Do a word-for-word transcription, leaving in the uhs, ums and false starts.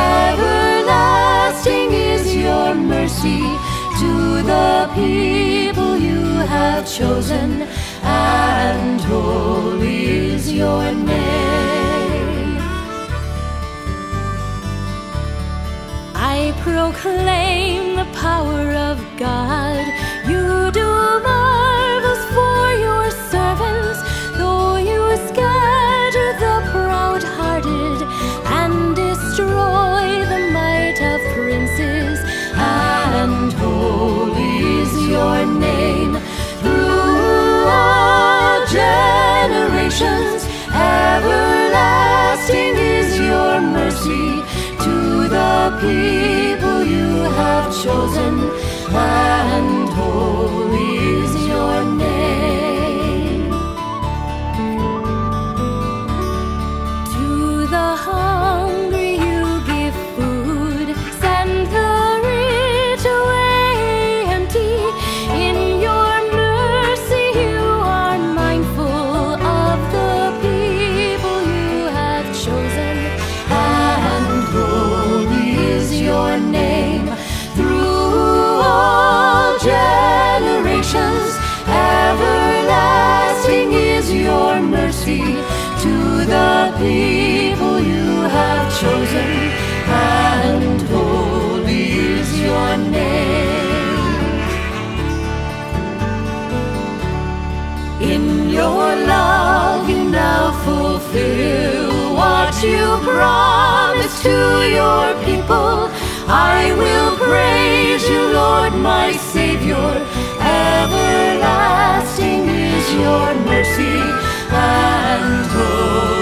Everlasting is your mercy to the people you have chosen, and holy is your name. I proclaim the power of God. You do marvels for your servants, though you scatter the proud-hearted and destroy the might of princes. And holy is your name through all generations. Everlasting is your mercy to the people you have chosen, and holy is your name. To the hungry you give food, send the rich away empty. In your mercy you are mindful of the people you have chosen, and holy is your name through all generations. Everlasting is your mercy to the people you have chosen, and holy is your name. In your love you now fulfill what you promised to your people. I will praise you, Lord, my Savior. Everlasting is your mercy, and holy